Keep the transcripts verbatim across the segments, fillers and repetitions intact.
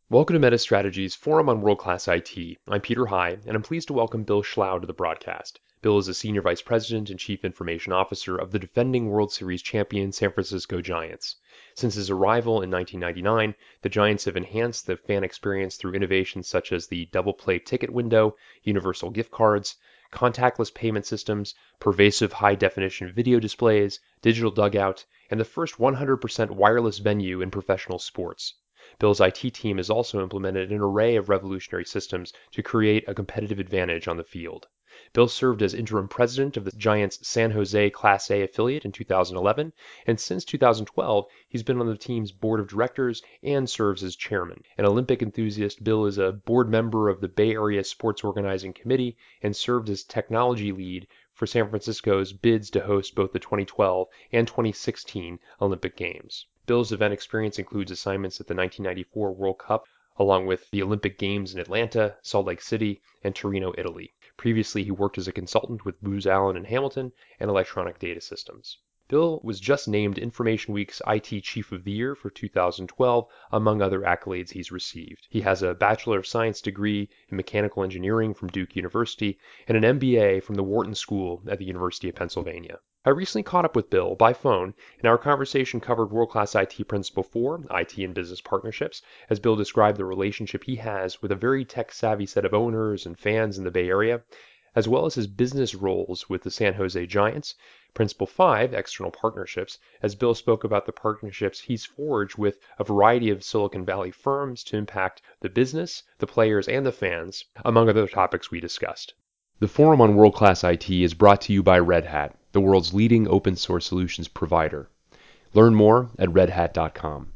Welcome to MetaStrategy's Forum on World-Class I T. I'm Peter High, and I'm pleased to welcome Bill Schlau to the broadcast. Bill is a Senior Vice President and Chief Information Officer of the defending World Series champion San Francisco Giants. Since his arrival in nineteen ninety-nine, the Giants have enhanced the fan experience through innovations such as the double play ticket window, universal gift cards, contactless payment systems, pervasive high-definition video displays, digital dugout, and the first one hundred percent wireless venue in professional sports. Bill's I T team has also implemented an array of revolutionary systems to create a competitive advantage on the field. Bill served as interim president of the Giants' San Jose Class A affiliate in two thousand eleven, and since two thousand twelve, he's been on the team's board of directors and serves as chairman. An Olympic enthusiast, Bill is a board member of the Bay Area Sports Organizing Committee and served as technology lead for San Francisco's bids to host both the twenty twelve and twenty sixteen Olympic Games. Bill's event experience includes assignments at the nineteen ninety-four World Cup, along with the Olympic Games in Atlanta, Salt Lake City, and Torino, Italy. Previously, he worked as a consultant with Booz Allen and Hamilton and Electronic Data Systems. Bill was just named Information Week's I T Chief of the Year for two thousand twelve, among other accolades he's received. He has a Bachelor of Science degree in Mechanical Engineering from Duke University and an M B A from the Wharton School at the University of Pennsylvania. I recently caught up with Bill by phone, and our conversation covered world-class I T Principle four, I T and business partnerships, as Bill described the relationship he has with a very tech-savvy set of owners and fans in the Bay Area, as well as his business roles with the San Jose Giants. Principle five, external partnerships, as Bill spoke about the partnerships he's forged with a variety of Silicon Valley firms to impact the business, the players, and the fans, among other topics we discussed. The Forum on World-Class I T is brought to you by Red Hat, the world's leading open source solutions provider. Learn more at red hat dot com.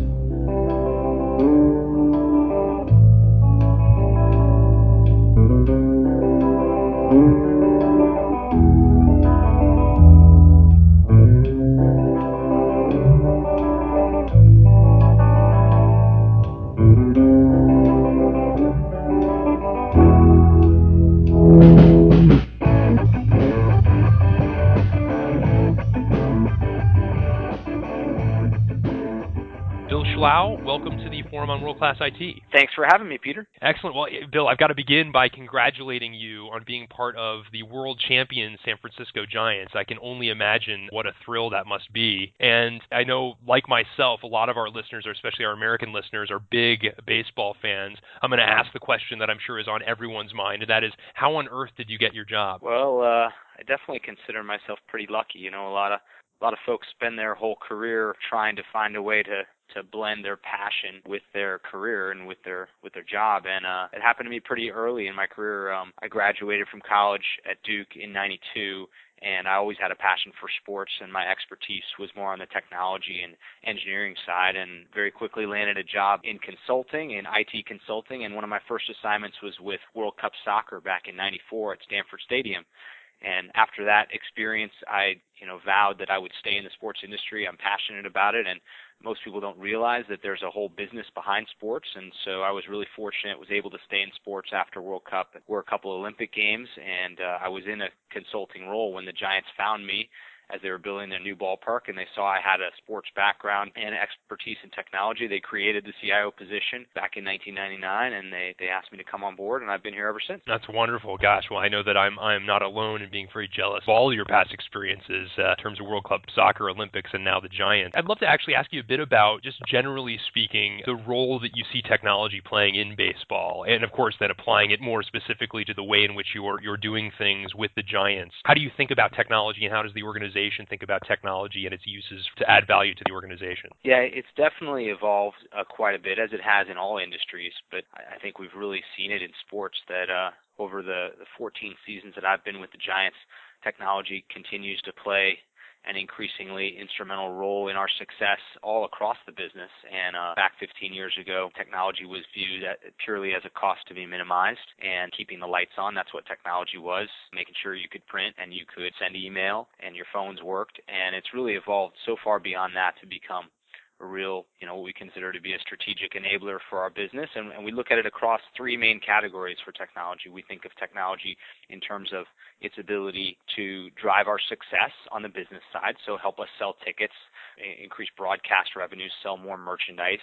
Welcome to the Forum on World Class I T. Thanks for having me, Peter. Excellent. Well, Bill, I've got to begin by congratulating you on being part of the world champion San Francisco Giants. I can only imagine what a thrill that must be. And I know, like myself, a lot of our listeners, or especially our American listeners, are big baseball fans. I'm going to ask the question that I'm sure is on everyone's mind, and that is, how on earth did you get your job? Well, uh, I definitely consider myself pretty lucky. You know, a lot of a lot of folks spend their whole career trying to find a way to to blend their passion with their career and with their with their job, and uh, it happened to me pretty early in my career. Um, I graduated from college at Duke in ninety-two, and I always had a passion for sports, and my expertise was more on the technology and engineering side, and very quickly landed a job in consulting, in I T consulting, and one of my first assignments was with World Cup Soccer back in ninety-four at Stanford Stadium. And after that experience, I, you know, vowed that I would stay in the sports industry. I'm passionate about it, and most people don't realize that there's a whole business behind sports. And so I was really fortunate, was able to stay in sports after World Cup. There were a couple of Olympic Games, and uh, I was in a consulting role when the Giants found me as they were building their new ballpark, and they saw I had a sports background and expertise in technology. They created the C I O position back in nineteen ninety-nine, and they, they asked me to come on board, and I've been here ever since. That's wonderful. Gosh, well, I know that I'm I'm not alone in being very jealous of all your past experiences uh, in terms of World Cup Soccer, Olympics, and now the Giants. I'd love to actually ask you a bit about, just generally speaking, the role that you see technology playing in baseball, and of course then applying it more specifically to the way in which you're you're doing things with the Giants. How do you think about technology, and how does the organization think about technology and its uses to add value to the organization? Yeah, it's definitely evolved uh, quite a bit, as it has in all industries, but I think we've really seen it in sports that uh, over the, the fourteen seasons that I've been with the Giants, technology continues to play an increasingly instrumental role in our success all across the business. And uh, back fifteen years ago, technology was viewed at, purely as a cost to be minimized, and keeping the lights on, that's what technology was, making sure you could print and you could send email and your phones worked. And it's really evolved so far beyond that to become a real, you know, what we consider to be a strategic enabler for our business. And, and we look at it across three main categories for technology. We think of technology in terms of its ability to drive our success on the business side, so help us sell tickets, increase broadcast revenues, sell more merchandise,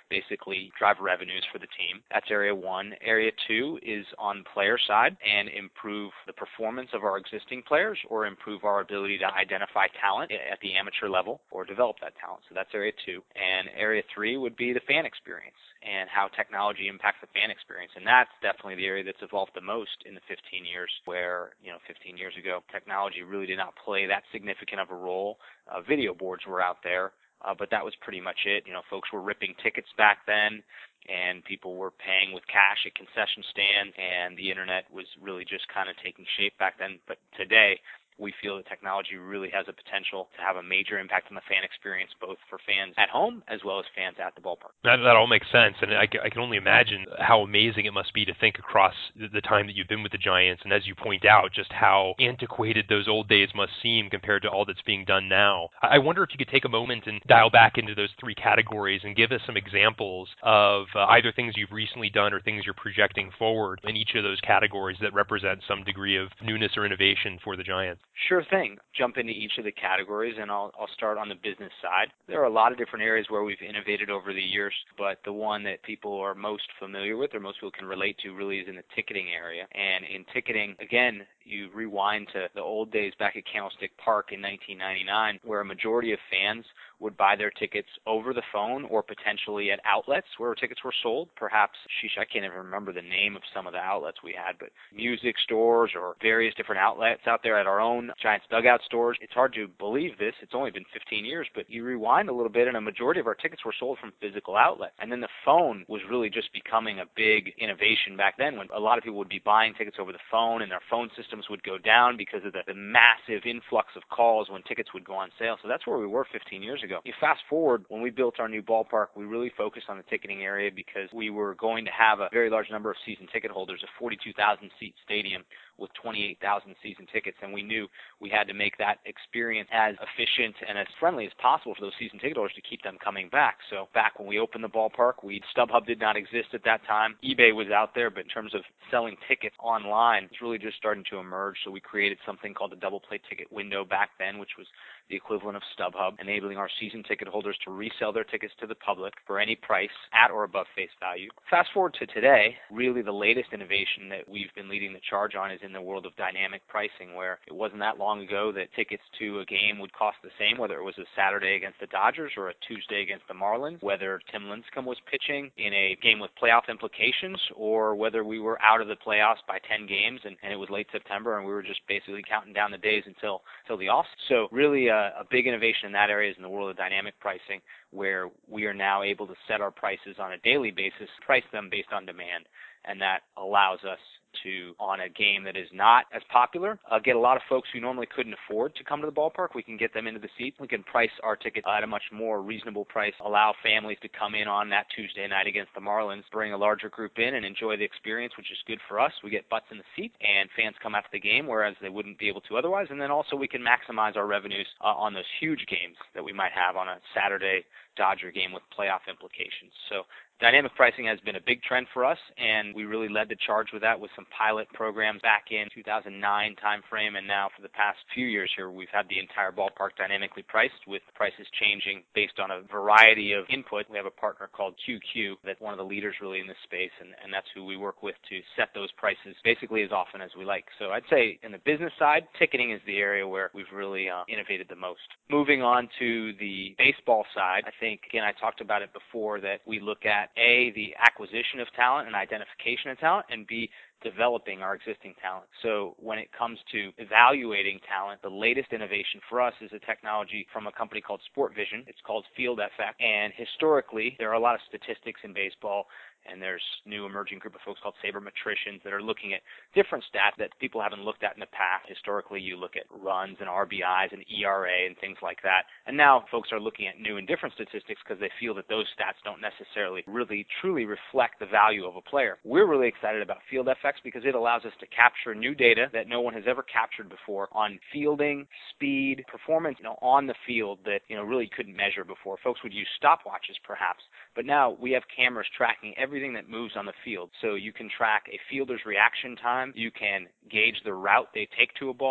basically drive revenues for the team. That's area one. Area two is on the player side and improve the performance of our existing players or improve our ability to identify talent at the amateur level or develop that talent. So that's area two. And area three would be the fan experience and how technology impacts the fan experience. And that's definitely the area that's evolved the most in the fifteen years where, you know, fifteen years ago, technology really did not play that significant of a role. Uh, video boards were out there, uh, but that was pretty much it. You know, folks were ripping tickets back then, and people were paying with cash at concession stands, and the internet was really just kind of taking shape back then. But today, we feel that technology really has a potential to have a major impact on the fan experience, both for fans at home as well as fans at the ballpark. That, that all makes sense, and I, I can only imagine how amazing it must be to think across the time that you've been with the Giants, and as you point out, just how antiquated those old days must seem compared to all that's being done now. I wonder if you could take a moment and dial back into those three categories and give us some examples of uh, either things you've recently done or things you're projecting forward in each of those categories that represent some degree of newness or innovation for the Giants. Sure thing. Jump into each of the categories, and I'll, I'll start on the business side. There are a lot of different areas where we've innovated over the years, but the one that people are most familiar with or most people can relate to really is in the ticketing area. And in ticketing, again, you rewind to the old days back at Candlestick Park in nineteen ninety-nine, where a majority of fans would buy their tickets over the phone or potentially at outlets where tickets were sold. Perhaps, sheesh, I can't even remember the name of some of the outlets we had, but music stores or various different outlets out there at our own Giants dugout stores. It's hard to believe this. It's only been fifteen years, but you rewind a little bit and a majority of our tickets were sold from physical outlets. And then the phone was really just becoming a big innovation back then when a lot of people would be buying tickets over the phone and their phone systems would go down because of the, the massive influx of calls when tickets would go on sale. So that's where we were fifteen years ago. You fast forward, when we built our new ballpark, we really focused on the ticketing area because we were going to have a very large number of season ticket holders, a forty-two thousand seat stadium with twenty-eight thousand season tickets, and we knew we had to make that experience as efficient and as friendly as possible for those season ticket holders to keep them coming back. So back when we opened the ballpark, we StubHub did not exist at that time. eBay was out there, but in terms of selling tickets online, it's really just starting to emerge. So we created something called the double play ticket window back then, which was the equivalent of StubHub, enabling our season ticket holders to resell their tickets to the public for any price at or above face value. Fast forward to today, really the latest innovation that we've been leading the charge on is in the world of dynamic pricing, where it wasn't that long ago that tickets to a game would cost the same, whether it was a Saturday against the Dodgers or a Tuesday against the Marlins, whether Tim Lincecum was pitching in a game with playoff implications, or whether we were out of the playoffs by ten games and, and it was late September and we were just basically counting down the days until, until the off. So really uh, a big innovation in that area is in the world of dynamic pricing, where we are now able to set our prices on a daily basis, price them based on demand, and that allows us to, on a game that is not as popular, uh, get a lot of folks who normally couldn't afford to come to the ballpark. We can get them into the seats. We can price our tickets at a much more reasonable price, allow families to come in on that Tuesday night against the Marlins, bring a larger group in and enjoy the experience, which is good for us. We get butts in the seats and fans come after the game, whereas they wouldn't be able to otherwise. And then also we can maximize our revenues uh, on those huge games that we might have on a Saturday Dodger game with playoff implications. So dynamic pricing has been a big trend for us, and we really led the charge with that with some pilot programs back in two thousand nine timeframe, and now for the past few years here, we've had the entire ballpark dynamically priced with prices changing based on a variety of input. We have a partner called Q Q that's one of the leaders really in this space, and, and that's who we work with to set those prices basically as often as we like. So I'd say in the business side, ticketing is the area where we've really uh, innovated the most. Moving on to the baseball side, I think, again, I talked about it before, that we look at A, the acquisition of talent and identification of talent, and B, developing our existing talent. So when it comes to evaluating talent, the latest innovation for us is a technology from a company called SportVision. It's called FieldFX. And historically, there are a lot of statistics in baseball, and there's a new emerging group of folks called sabermetricians that are looking at different stats that people haven't looked at in the past. Historically, you look at runs and R B Is and E R A and things like that. And now folks are looking at new and different statistics because they feel that those stats don't necessarily really truly reflect the value of a player. We're really excited about FieldFX because it allows us to capture new data that no one has ever captured before on fielding, speed, performance, you know, on the field that, you know, really couldn't measure before. Folks would use stopwatches perhaps, but now we have cameras tracking everything that moves on the field. So you can track a fielder's reaction time, you can gauge the route they take to a ball,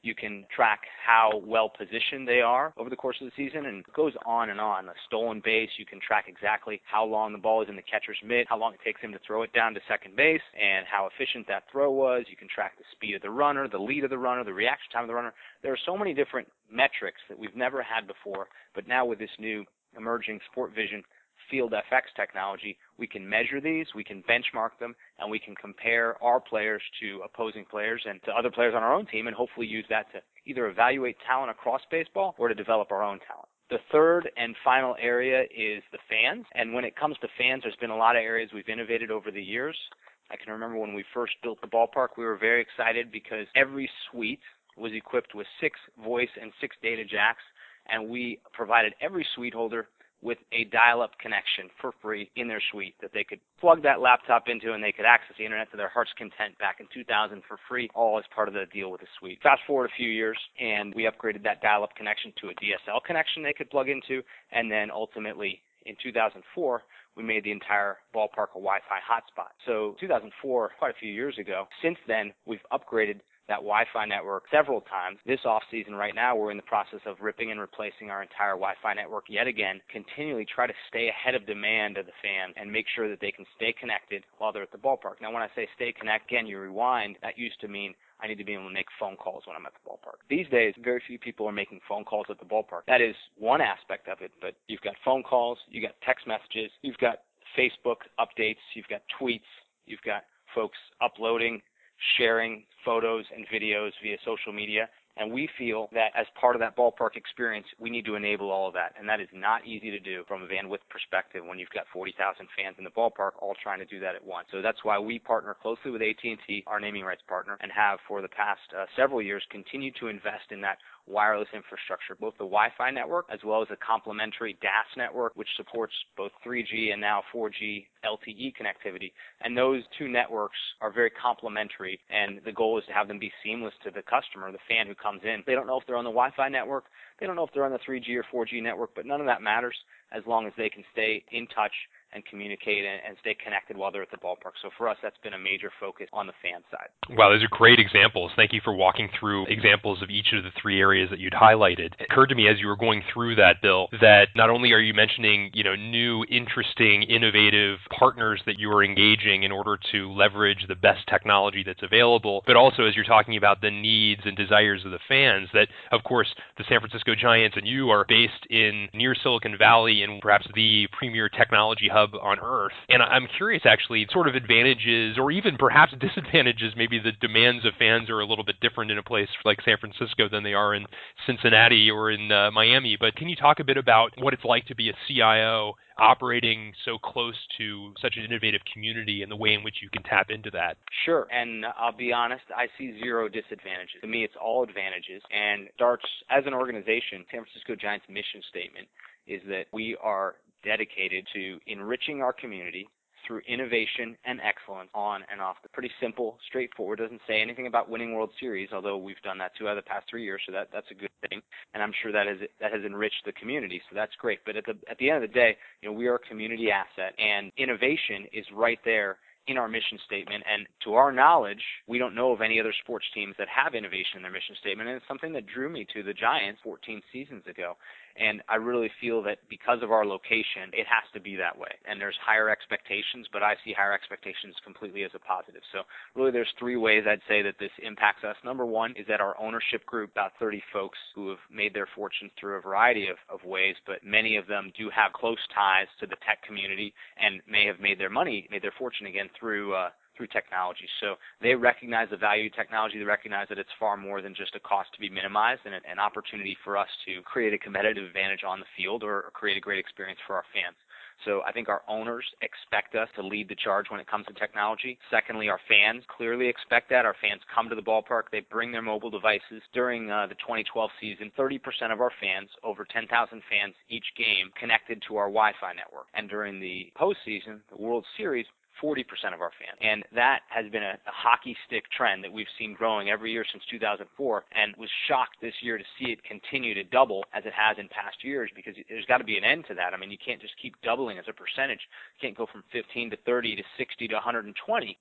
You can track how well positioned they are over the course of the season, and it goes on and on. A stolen base, you can track exactly how long the ball is in the catcher's mitt, how long it takes him to throw it down to second base, and how efficient that throw was. You can track the speed of the runner, the lead of the runner, the reaction time of the runner. There are so many different metrics that we've never had before, but now with this new emerging Sport Vision Field F X technology, we can measure these, we can benchmark them, and we can compare our players to opposing players and to other players on our own team, and hopefully use that to either evaluate talent across baseball or to develop our own talent. The third and final area is the fans, and when it comes to fans, there's been a lot of areas we've innovated over the years. I can remember when we first built the ballpark, we were very excited because every suite was equipped with six voice and six data jacks, and we provided every suite holder with a dial-up connection for free in their suite that they could plug that laptop into, and they could access the internet to their heart's content back in two thousand for free, all as part of the deal with the suite. Fast forward a few years, and we upgraded that dial-up connection to a D S L connection they could plug into, and then ultimately in two thousand four, we made the entire ballpark a Wi-Fi hotspot. So two thousand four, quite a few years ago. Since then, we've upgraded that Wi-Fi network several times. This off-season right now, we're in the process of ripping and replacing our entire Wi-Fi network yet again, continually try to stay ahead of demand of the fan and make sure that they can stay connected while they're at the ballpark. Now, when I say stay connected, again, you rewind, that used to mean I need to be able to make phone calls when I'm at the ballpark. These days, very few people are making phone calls at the ballpark. That is one aspect of it, but you've got phone calls, you've got text messages, you've got Facebook updates, you've got tweets, you've got folks uploading, sharing photos and videos via social media. And we feel that as part of that ballpark experience, we need to enable all of that. And that is not easy to do from a bandwidth perspective when you've got forty thousand fans in the ballpark all trying to do that at once. So that's why we partner closely with A T and T, our naming rights partner, and have for the past uh, several years continued to invest in that wireless infrastructure, both the Wi-Fi network as well as a complementary D A S network, which supports both three G and now four G L T E connectivity. And those two networks are very complementary, and the goal is to have them be seamless to the customer, the fan who comes in. They don't know if they're on the Wi-Fi network, they don't know if they're on the three G or four G network, but none of that matters as long as they can stay in touch and communicate and, and stay connected while they're at the ballpark. So for us, that's been a major focus on the fan side. Wow, those are great examples. Thank you for walking through examples of each of the three areas that you'd highlighted. It occurred to me as you were going through that, Bill, that not only are you mentioning, you know, new, interesting, innovative partners that you are engaging in order to leverage the best technology that's available, but also as you're talking about the needs and desires of the fans, that, of course, the San Francisco Giants and you are based in near Silicon Valley and perhaps the premier technology hub on earth. And I'm curious, actually, sort of advantages or even perhaps disadvantages. Maybe the demands of fans are a little bit different in a place like San Francisco than they are in Cincinnati or in uh, Miami. But can you talk a bit about what it's like to be a C I O operating so close to such an innovative community and the way in which you can tap into that? Sure, and I'll be honest, I see zero disadvantages. To me, it's all advantages. And starts, as an organization, San Francisco Giants' mission statement is that we are dedicated to enriching our community through innovation and excellence on and off. Pretty simple, straightforward. Doesn't say anything about winning World Series, although we've done that two out of the past three years, so that that's a good thing. And I'm sure that has that has enriched the community, so that's great. But at the at the end of the day, you know, we are a community asset, and innovation is right there in our mission statement. And to our knowledge, we don't know of any other sports teams that have innovation in their mission statement, and it's something that drew me to the Giants fourteen seasons ago. And I really feel that because of our location, it has to be that way. And there's higher expectations, but I see higher expectations completely as a positive. So really there's three ways I'd say that this impacts us. Number one is that our ownership group, about thirty folks who have made their fortunes through a variety of, of ways, but many of them do have close ties to the tech community and may have made their money, made their fortune again through uh, through technology. So they recognize the value of technology. They recognize that it's far more than just a cost to be minimized and an opportunity for us to create a competitive advantage on the field or create a great experience for our fans. So I think our owners expect us to lead the charge when it comes to technology. Secondly, our fans clearly expect that. Our fans come to the ballpark. They bring their mobile devices. During uh, the twenty twelve season, thirty percent of our fans, over ten thousand fans each game, connected to our Wi-Fi network. And during the postseason, the World Series, forty percent of our fans. And that has been a, a hockey stick trend that we've seen growing every year since two thousand four, and was shocked this year to see it continue to double as it has in past years, because there's got to be an end to that. I mean, you can't just keep doubling as a percentage. You can't go from fifteen to thirty to sixty to one hundred twenty, but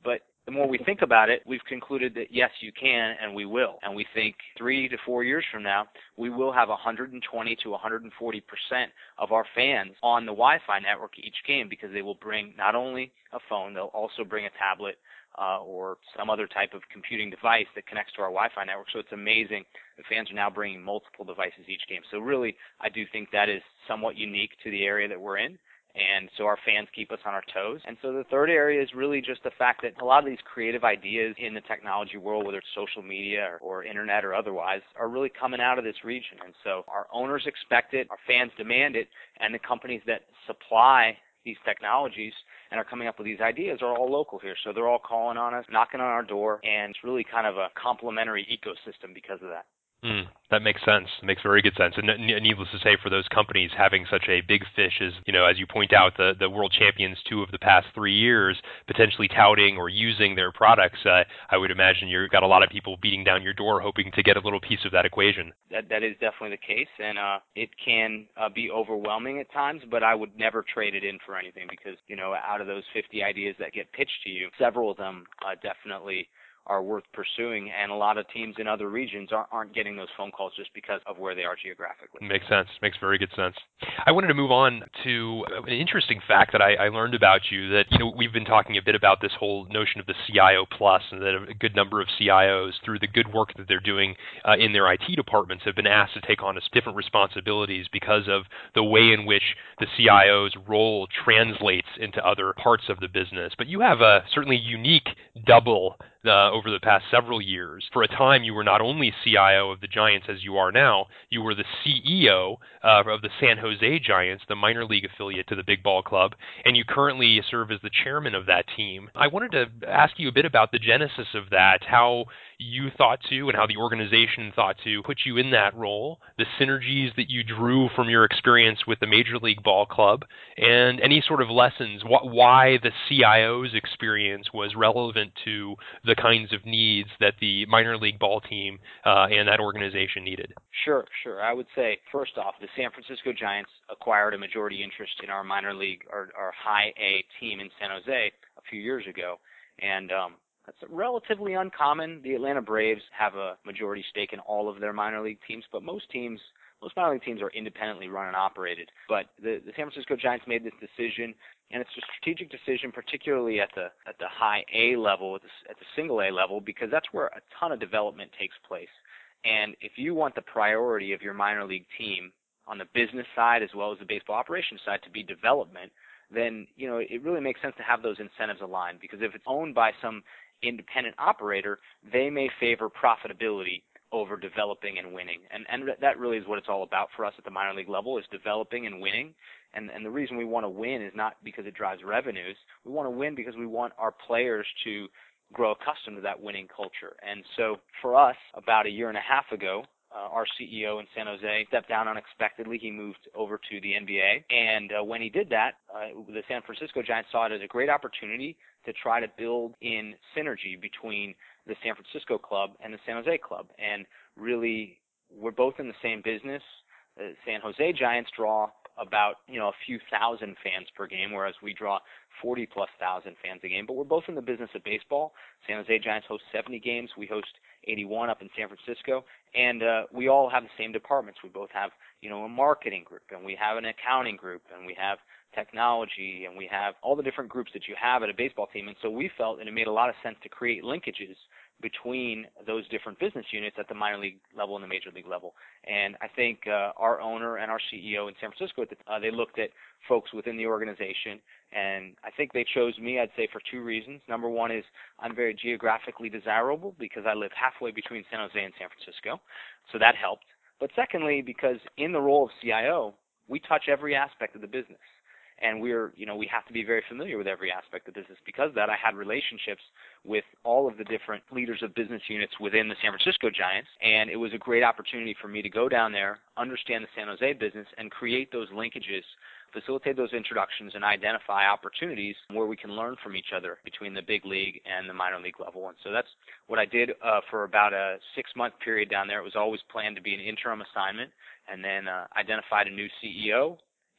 the more we think about it, we've concluded that yes, you can, and we will. And we think three to four years from now, we will have one hundred twenty to one hundred forty percent of our fans on the Wi-Fi network each game, because they will bring not only a phone, they'll also bring a tablet uh, or some other type of computing device that connects to our Wi-Fi network. So it's amazing. The fans are now bringing multiple devices each game. So really, I do think that is somewhat unique to the area that we're in. And so our fans keep us on our toes. And so the third area is really just the fact that a lot of these creative ideas in the technology world, whether it's social media or, or internet or otherwise, are really coming out of this region. And so our owners expect it, our fans demand it, and the companies that supply these technologies and are coming up with these ideas are all local here. So they're all calling on us, knocking on our door, and it's really kind of a complementary ecosystem because of that. Mm, that makes sense. It makes very good sense. And needless to say, for those companies having such a big fish as, you know, as you point out, the, the world champions two of the past three years, potentially touting or using their products, uh, I would imagine you've got a lot of people beating down your door hoping to get a little piece of that equation. That That is definitely the case, and uh, it can uh, be overwhelming at times, but I would never trade it in for anything because, you know, out of those fifty ideas that get pitched to you, several of them uh, definitely are worth pursuing, and a lot of teams in other regions aren't, aren't getting those phone calls just because of where they are geographically. Makes sense. Makes very good sense. I wanted to move on to an interesting fact that I, I learned about you, that, you know, we've been talking a bit about this whole notion of the C I O plus, and that a good number of C I Os, through the good work that they're doing uh, in their I T departments, have been asked to take on different responsibilities because of the way in which the C I O's role translates into other parts of the business. But you have a certainly unique double Uh, over the past several years. For a time, you were not only C I O of the Giants as you are now, you were the C E O uh, of the San Jose Giants, the minor league affiliate to the Big Ball Club, and you currently serve as the chairman of that team. I wanted to ask you a bit about the genesis of that, how you thought to and how the organization thought to put you in that role, the synergies that you drew from your experience with the Major League Ball Club, and any sort of lessons, wh- why the C I O's experience was relevant to the kinds of needs that the minor league ball team uh, and that organization needed. Sure, sure. I would say, first off, the San Francisco Giants acquired a majority interest in our minor league, our, our high A team in San Jose a few years ago, and um, that's relatively uncommon. The Atlanta Braves have a majority stake in all of their minor league teams, but most teams, most minor league teams are independently run and operated. But the, the San Francisco Giants made this decision, and it's a strategic decision, particularly at the at the high A level, at the, at the single A level, because that's where a ton of development takes place. And if you want the priority of your minor league team on the business side as well as the baseball operations side to be development, then, you know, it really makes sense to have those incentives aligned, because if it's owned by some independent operator, they may favor profitability over developing and winning. And and that really is what it's all about for us at the minor league level, is developing and winning. And and the reason we want to win is not because it drives revenues. We want to win because we want our players to grow accustomed to that winning culture. And so for us, about a year and a half ago, uh, our C E O in San Jose stepped down unexpectedly. He moved over to the N B A. And uh, when he did that, uh, the San Francisco Giants saw it as a great opportunity to try to build in synergy between the San Francisco club and the San Jose club. And really, we're both in the same business. The San Jose Giants draw about, you know, a few thousand fans per game, whereas we draw forty plus thousand fans a game. But we're both in the business of baseball. San Jose Giants host seventy games. We host eighty-one up in San Francisco. And uh, we all have the same departments. We both have, you know, a marketing group, and we have an accounting group, and we have technology, and we have all the different groups that you have at a baseball team. And so we felt that it made a lot of sense to create linkages between those different business units at the minor league level and the major league level. And I think uh, our owner and our C E O in San Francisco, uh, they looked at folks within the organization, and I think they chose me, I'd say, for two reasons. Number one is I'm very geographically desirable because I live halfway between San Jose and San Francisco, so that helped. But secondly, because in the role of C I O, we touch every aspect of the business. And we're, you know, we have to be very familiar with every aspect of business. Because of that, I had relationships with all of the different leaders of business units within the San Francisco Giants, and it was a great opportunity for me to go down there, understand the San Jose business, and create those linkages, facilitate those introductions, and identify opportunities where we can learn from each other between the big league and the minor league level. And so that's what I did uh, for about a six-month period down there. It was always planned to be an interim assignment, and then uh, identified a new C E O,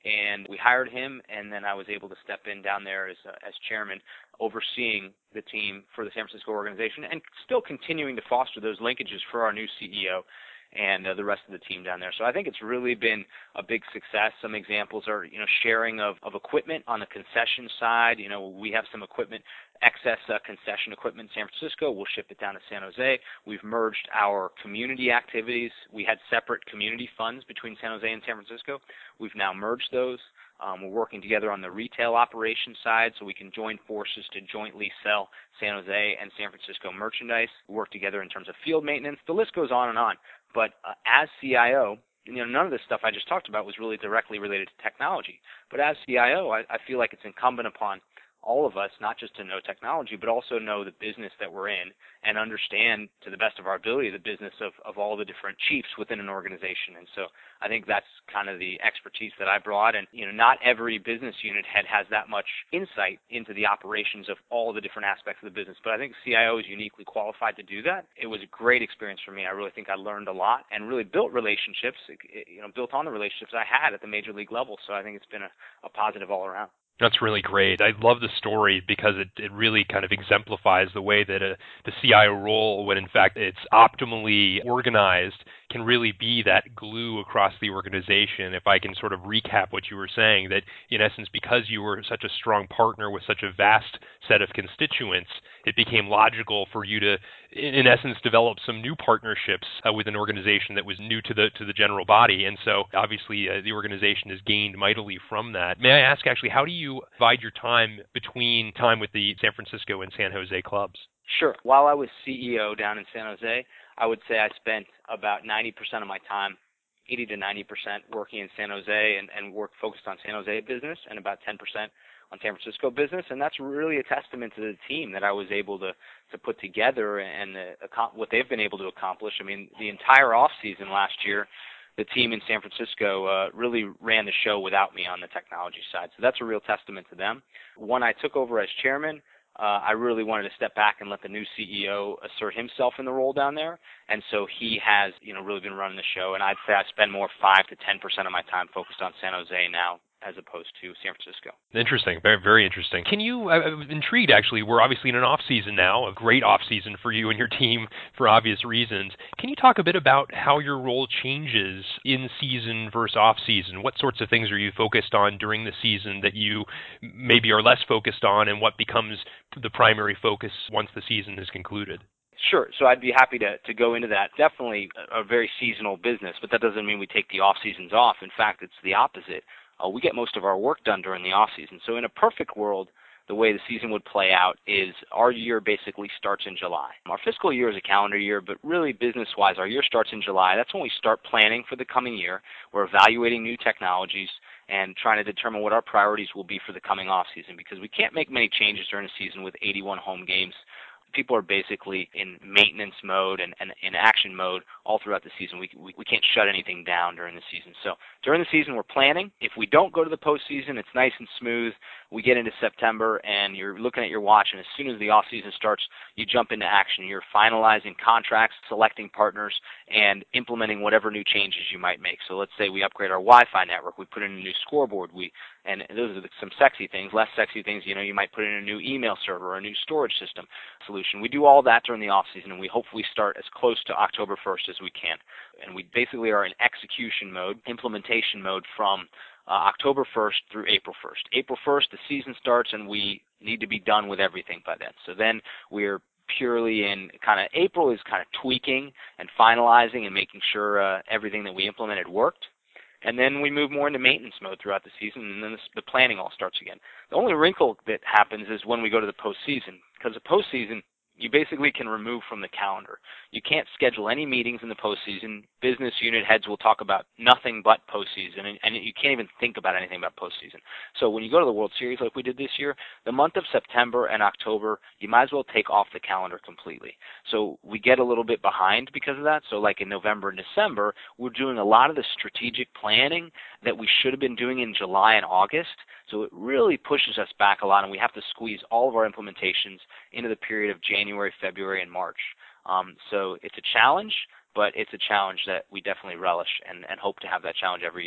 and we hired him, and then I was able to step in down there as uh, as chairman, overseeing the team for the San Francisco organization, and still continuing to foster those linkages for our new C E O and uh, the rest of the team down there. So I think it's really been a big success. Some examples are, you know, sharing of, of equipment on the concession side. You know, we have some equipment, excess uh, concession equipment in San Francisco. We'll ship it down to San Jose. We've merged our community activities. We had separate community funds between San Jose and San Francisco. We've now merged those. Um, we're working together on the retail operation side so we can join forces to jointly sell San Jose and San Francisco merchandise. We work together in terms of field maintenance. The list goes on and on. But uh, as C I O, you know, none of this stuff I just talked about was really directly related to technology. But as C I O, I, I feel like it's incumbent upon all of us, not just to know technology, but also know the business that we're in and understand to the best of our ability the business of, of all the different chiefs within an organization. And so I think that's kind of the expertise that I brought. And, you know, not every business unit head has that much insight into the operations of all the different aspects of the business. But I think C I O is uniquely qualified to do that. It was a great experience for me. I really think I learned a lot and really built relationships, you know, built on the relationships I had at the major league level. So I think it's been a, a positive all around. That's really great. I love the story because it, it really kind of exemplifies the way that a, the C I O role, when in fact it's optimally organized, can really be that glue across the organization. If I can sort of recap what you were saying, that in essence, because you were such a strong partner with such a vast set of constituents, it became logical for you to, in essence, develop some new partnerships uh, with an organization that was new to the to the general body. And so obviously uh, the organization has gained mightily from that. May I ask, actually, how do you divide your time between time with the San Francisco and San Jose clubs? Sure. While I was C E O down in San Jose, I would say I spent about ninety percent of my time, eighty to ninety percent, working in San Jose and, and work focused on San Jose business, and about ten percent on San Francisco business. And that's really a testament to the team that I was able to, to put together and the, what they've been able to accomplish. I mean, the entire off season last year, the team in San Francisco uh, really ran the show without me on the technology side. So that's a real testament to them. When I took over as chairman, uh, I really wanted to step back and let the new C E O assert himself in the role down there. And so he has, you know, really been running the show. And I'd say I spend more five to ten percent of my time focused on San Jose now, as opposed to San Francisco. Interesting. Very, very interesting. Can you, I'm intrigued actually, we're obviously in an off season now, a great off season for you and your team for obvious reasons. Can you talk a bit about how your role changes in season versus off season? What sorts of things are you focused on during the season that you maybe are less focused on, and what becomes the primary focus once the season is concluded? Sure. So I'd be happy to, to go into that. Definitely a, a very seasonal business, but that doesn't mean we take the off seasons off. In fact, it's the opposite. Uh, we get most of our work done during the off season. So in a perfect world, the way the season would play out is our year basically starts in July. Our fiscal year is a calendar year, but really business-wise, our year starts in July. That's when we start planning for the coming year. We're evaluating new technologies and trying to determine what our priorities will be for the coming off season, because we can't make many changes during the season with eighty-one home games. People are basically in maintenance mode and, and in action mode all throughout the season. We, we we can't shut anything down during the season. So during the season, we're planning. If we don't go to the postseason, it's nice and smooth. We get into September, and you're looking at your watch, and as soon as the off season starts, you jump into action. You're finalizing contracts, selecting partners, and implementing whatever new changes you might make. So let's say we upgrade our Wi-Fi network. We put in a new scoreboard. We and those are the, some sexy things. Less sexy things, you know, you might put in a new email server or a new storage system solution. We do all that during the off season, and we hopefully start as close to October first as we can. And we basically are in execution mode, implementation mode from uh, October first through April first. April first, the season starts, and we need to be done with everything by then. So then we're purely in kind of April is kind of tweaking and finalizing and making sure uh, everything that we implemented worked. And then we move more into maintenance mode throughout the season, and then this, the planning all starts again. The only wrinkle that happens is when we go to the postseason, because the postseason, you basically can remove from the calendar. You can't schedule any meetings in the postseason. Business unit heads will talk about nothing but postseason, and, and you can't even think about anything about postseason. So when you go to the World Series like we did this year, the month of September and October, you might as well take off the calendar completely. So we get a little bit behind because of that. So like in November and December, we're doing a lot of the strategic planning that we should have been doing in July and August. So it really pushes us back a lot, and we have to squeeze all of our implementations into the period of January, February, and March. Um, so it's a challenge, but it's a challenge that we definitely relish and, and hope to have that challenge every year.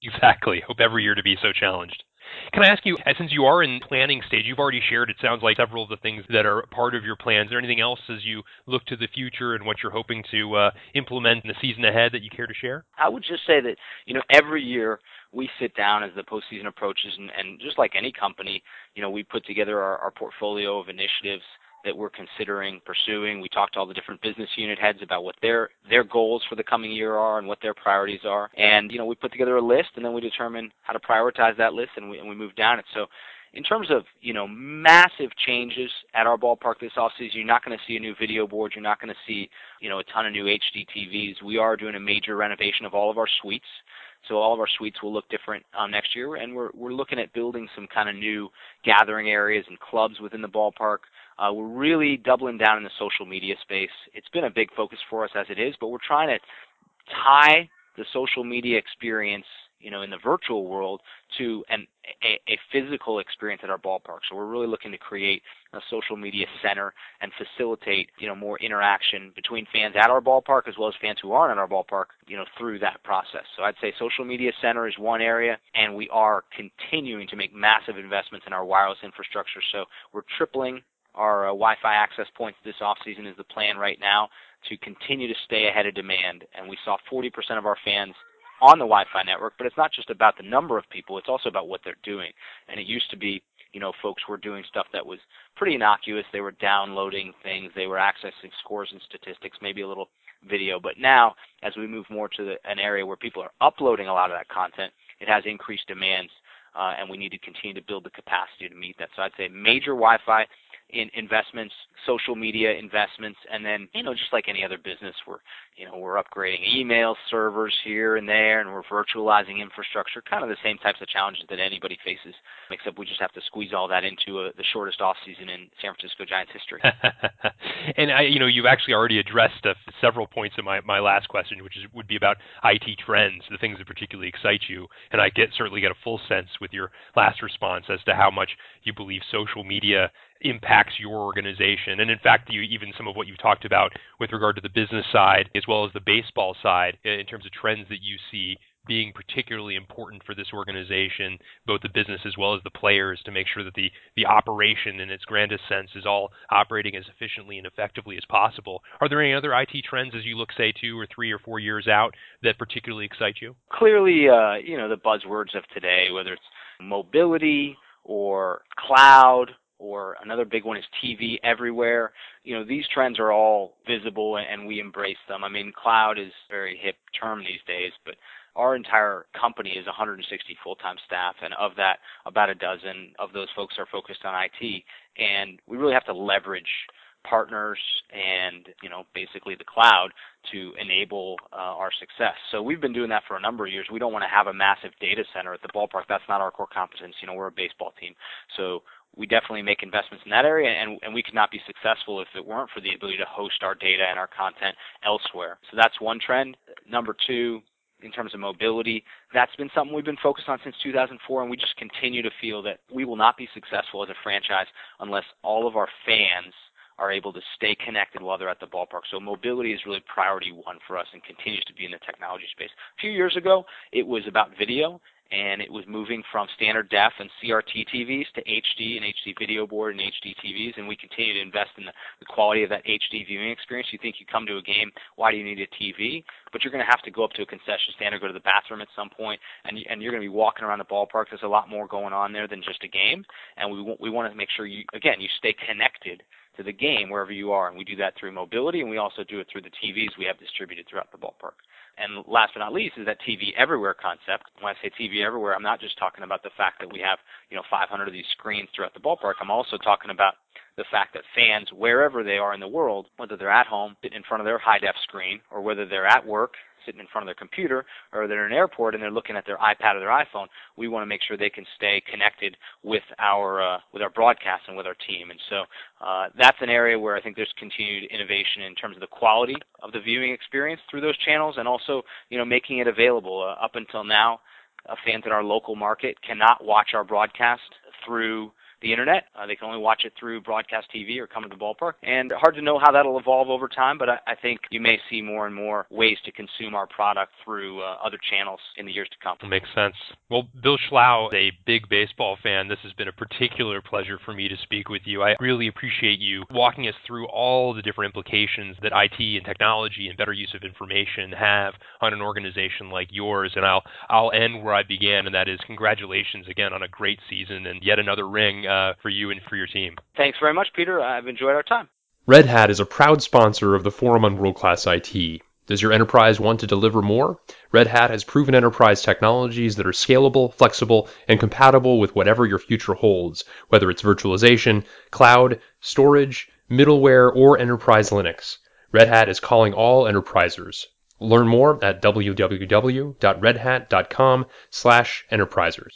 Exactly. Hope every year to be so challenged. Can I ask you, uh, since you are in planning stage, you've already shared, it sounds like, several of the things that are part of your plans. Is there anything else as you look to the future and what you're hoping to uh, implement in the season ahead that you care to share? I would just say that, you know, every year we sit down as the postseason approaches, and, and just like any company, you know, we put together our, our portfolio of initiatives that we're considering pursuing. We talk to all the different business unit heads about what their their goals for the coming year are and what their priorities are. And, you know, we put together a list, and then we determine how to prioritize that list, and we, and we move down it. So in terms of, you know, massive changes at our ballpark this offseason, you're not going to see a new video board. You're not going to see, you know, a ton of new H D T Vs. We are doing a major renovation of all of our suites. So all of our suites will look different um, next year, and we're we're looking at building some kind of new gathering areas and clubs within the ballpark. Uh, we're really doubling down in the social media space. It's been a big focus for us as it is, but we're trying to tie the social media experience, you know, in the virtual world to an, a, a physical experience at our ballpark. So we're really looking to create a social media center and facilitate, you know, more interaction between fans at our ballpark as well as fans who aren't at our ballpark, you know, through that process. So I'd say social media center is one area, and we are continuing to make massive investments in our wireless infrastructure. So we're tripling our uh, Wi-Fi access points this offseason is the plan right now to continue to stay ahead of demand. And we saw forty percent of our fans on the Wi-Fi network, but it's not just about the number of people, it's also about what they're doing. And it used to be, you know, folks were doing stuff that was pretty innocuous. They were downloading things, they were accessing scores and statistics, maybe a little video. But now, as we move more to the, an area where people are uploading a lot of that content, it has increased demands, uh, and we need to continue to build the capacity to meet that. So I'd say major Wi-Fi in investments, social media investments, and then, you know, just like any other business, we're, you know, we're upgrading email servers here and there, and we're virtualizing infrastructure, kind of the same types of challenges that anybody faces, except we just have to squeeze all that into a, the shortest off season in San Francisco Giants history. And I, you know, you've actually already addressed uh, several points in my, my last question, which is, would be about I T trends, the things that particularly excite you. And I get certainly get a full sense with your last response as to how much you believe social media impacts your organization. And in fact, you, even some of what you've talked about with regard to the business side as well as the baseball side in terms of trends that you see being particularly important for this organization, both the business as well as the players, to make sure that the, the operation in its grandest sense is all operating as efficiently and effectively as possible. Are there any other I T trends as you look, say, two or three or four years out that particularly excite you? Clearly, uh, you know, the buzzwords of today, whether it's mobility or cloud, or another big one is T V everywhere. You know, these trends are all visible, and we embrace them. I mean, cloud is a very hip term these days, but our entire company is one hundred sixty full-time staff, and of that, about a dozen of those folks are focused on I T. And we really have to leverage partners and, you know, basically the cloud to enable uh, our success. So we've been doing that for a number of years. We don't want to have a massive data center at the ballpark. That's not our core competence. You know, we're a baseball team. So we definitely make investments in that area, and, and we could not be successful if it weren't for the ability to host our data and our content elsewhere. So that's one trend. Number two, in terms of mobility, that's been something we've been focused on since two thousand four, and we just continue to feel that we will not be successful as a franchise unless all of our fans are able to stay connected while they're at the ballpark. So mobility is really priority one for us and continues to be in the technology space. A few years ago, it was about video, and it was moving from standard def and C R T T Vs to H D and H D video board and H D T Vs, and we continue to invest in the, the quality of that H D viewing experience. You think you come to a game, why do you need a T V? But you're going to have to go up to a concession stand or go to the bathroom at some point, and, and you're going to be walking around the ballpark. There's a lot more going on there than just a game, and we, we want to make sure, you again, you stay connected to the game wherever you are, and we do that through mobility, and we also do it through the T Vs we have distributed throughout the ballpark. And last but not least is that T V everywhere concept. When I say T V everywhere, I'm not just talking about the fact that we have, you know, five hundred of these screens throughout the ballpark. I'm also talking about the fact that fans, wherever they are in the world, whether they're at home sitting in front of their high-def screen, or whether they're at work sitting in front of their computer, or they're in an airport and they're looking at their iPad or their iPhone, we want to make sure they can stay connected with our uh, with our broadcast and with our team. And so uh, that's an area where I think there's continued innovation in terms of the quality of the viewing experience through those channels, and also, you know, making it available. Uh, up until now, uh, fans in our local market cannot watch our broadcast through the internet. Uh, they can only watch it through broadcast T V or come to the ballpark. And hard to know how that'll evolve over time, but I, I think you may see more and more ways to consume our product through uh, other channels in the years to come. Makes sense. Well, Bill Schlau, a big baseball fan, this has been a particular pleasure for me to speak with you. I really appreciate you walking us through all the different implications that I T and technology and better use of information have on an organization like yours. And I'll I'll end where I began, and that is congratulations again on a great season and yet another ring uh, for you and for your team. Thanks very much, Peter. I've enjoyed our time. Red Hat is a proud sponsor of the Forum on World-Class I T. Does your enterprise want to deliver more? Red Hat has proven enterprise technologies that are scalable, flexible, and compatible with whatever your future holds, whether it's virtualization, cloud, storage, middleware, or enterprise Linux. Red Hat is calling all enterprisers. Learn more at w w w dot red hat dot com slash enterprisers.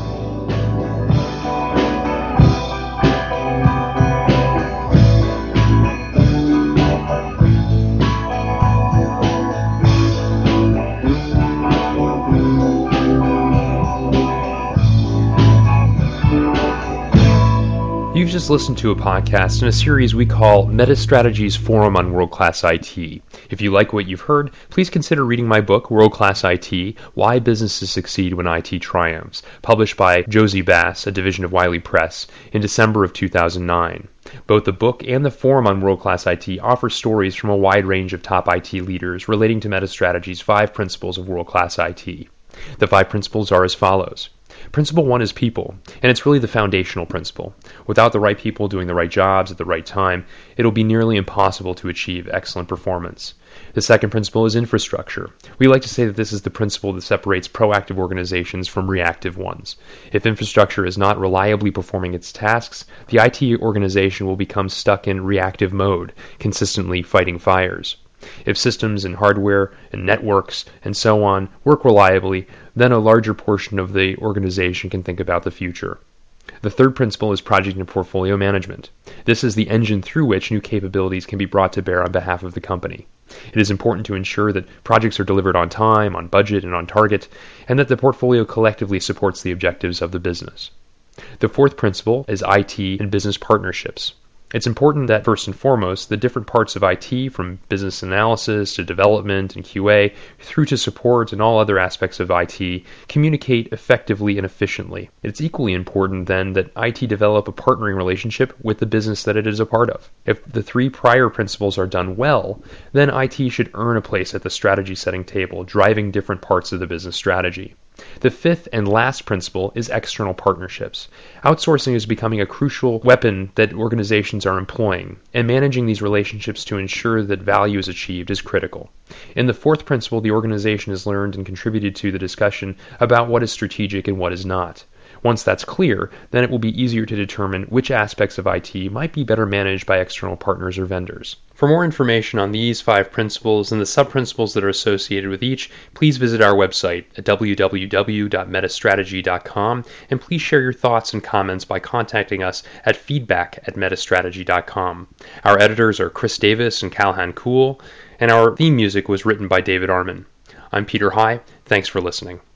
You've just listened to a podcast in a series we call MetaStrategy's Forum on World-Class I T. If you like what you've heard, please consider reading my book, World-Class I T, Why Businesses Succeed When I T Triumphs, published by Josie Bass, a division of Wiley Press, in December of two thousand nine. Both the book and the Forum on World-Class I T offer stories from a wide range of top I T leaders relating to MetaStrategy's five principles of world-class I T. The five principles are as follows. Principle one is people, and it's really the foundational principle. Without the right people doing the right jobs at the right time, it'll be nearly impossible to achieve excellent performance. The second principle is infrastructure. We like to say that this is the principle that separates proactive organizations from reactive ones. If infrastructure is not reliably performing its tasks, the I T organization will become stuck in reactive mode, consistently fighting fires. If systems and hardware and networks and so on work reliably, then a larger portion of the organization can think about the future. The third principle is project and portfolio management. This is the engine through which new capabilities can be brought to bear on behalf of the company. It is important to ensure that projects are delivered on time, on budget, and on target, and that the portfolio collectively supports the objectives of the business. The fourth principle is I T and business partnerships. It's important that, first and foremost, the different parts of I T, from business analysis to development and Q A, through to support and all other aspects of I T, communicate effectively and efficiently. It's equally important, then, that I T develop a partnering relationship with the business that it is a part of. If the three prior principles are done well, then I T should earn a place at the strategy-setting table, driving different parts of the business strategy. The fifth and last principle is external partnerships. Outsourcing is becoming a crucial weapon that organizations are employing, and managing these relationships to ensure that value is achieved is critical. In the fourth principle, the organization has learned and contributed to the discussion about what is strategic and what is not. Once that's clear, then it will be easier to determine which aspects of I T might be better managed by external partners or vendors. For more information on these five principles and the sub-principles that are associated with each, please visit our website at w w w dot metastrategy dot com, and please share your thoughts and comments by contacting us at feedback at metastrategy dot com. Our editors are Chris Davis and Calhan Kuhl, and our theme music was written by David Arman. I'm Peter High. Thanks for listening.